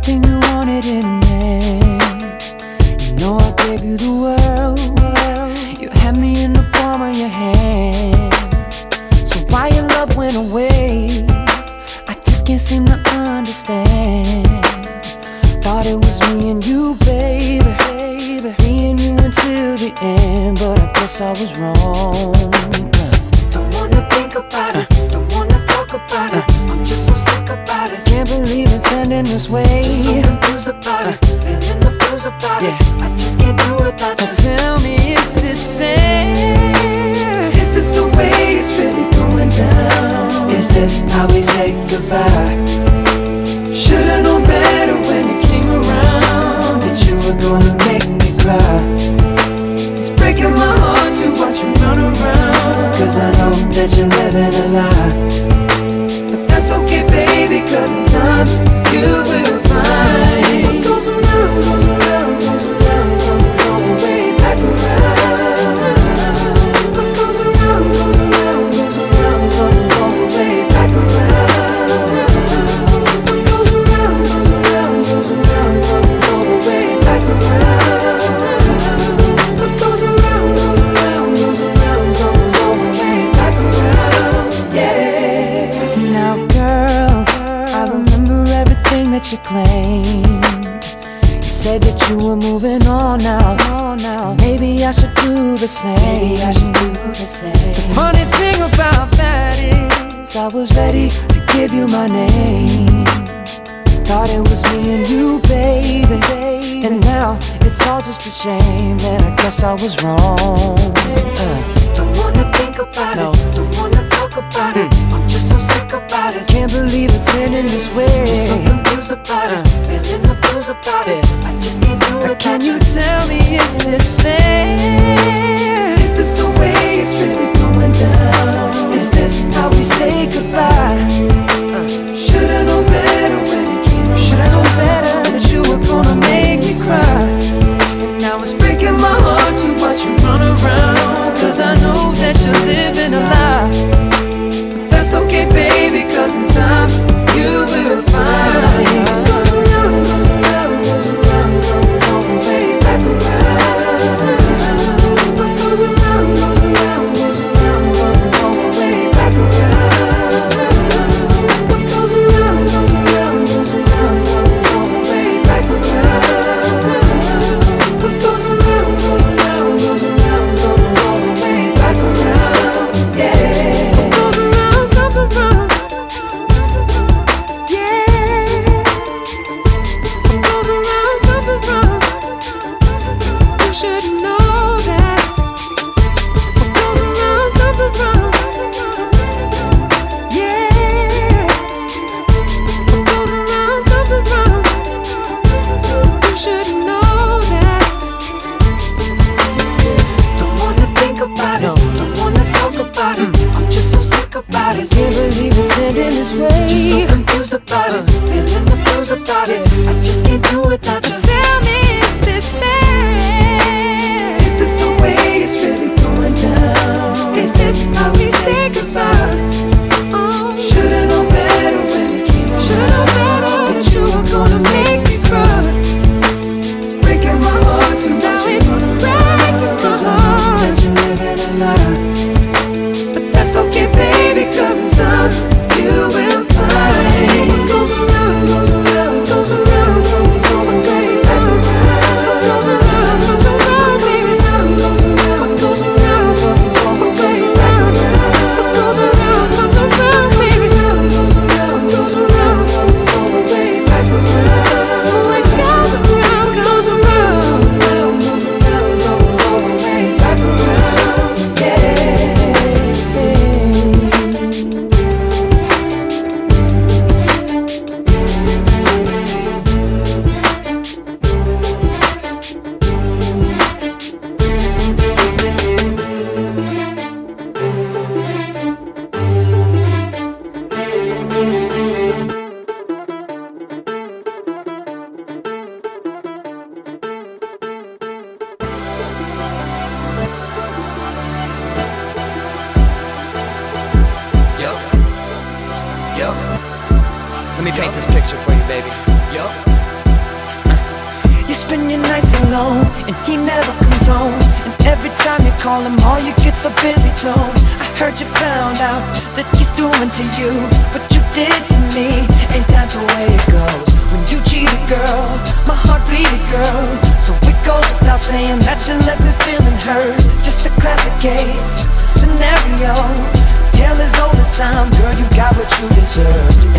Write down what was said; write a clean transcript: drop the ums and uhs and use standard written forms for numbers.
everything you wanted in a man. You know I gave you the world. You had me in the palm of your hand. So why your love went away, I just can't seem to understand. Thought it was me and you, baby, me and you until the end, but I guess I was wrong. Don't wanna think about it, don't wanna talk about it. I'm just so sick about it. Can't believe it's ending this way. Just so confused about it, feeling the blues about it. I just can't do without you. Tell me, is this fair? Is this the way it's really going down? Is this how we say goodbye? Should've known better when you came around, that you were gonna make me cry. It's breaking my heart to watch you run around, cause I know that you're living a lie. But that's okay, baby, cause in time you will find what goes around, goes around, goes around, comes all the way back around. What goes around, goes around, goes around, comes all the way back around. You claimed, you said that you were moving on now. Maybe I should do the same. The funny thing about that is I was ready to give you my name. Thought it was me and you, baby, and now it's all just a shame. And I guess I was wrong. Don't wanna think about it, don't wanna talk about it. I'm just so sick about it. Can't believe it's ending this way. Just so confused about it, feeling the blues about it. I just can't do it. Can you tell me, is this fair? Is this the way it's really going down? Is this how we say goodbye? Should've known better when you came around. Should've known better that you were gonna make me cry. And now it's breaking my heart to watch you run around, cause I know that you're living a lie. But that's okay, baby, cause in time you will find. Let me paint this picture for you, baby. Yup. spend your nights alone, and he never comes home. And every time you call him, all you get's a busy tone. I heard you found out that he's doing to you what you did to me. Ain't that the way it goes? When you cheat a girl, my heart beat a girl. So it goes without saying that you left me feeling hurt. Just a classic case scenario. Tale as old as time, girl, you got what you deserved.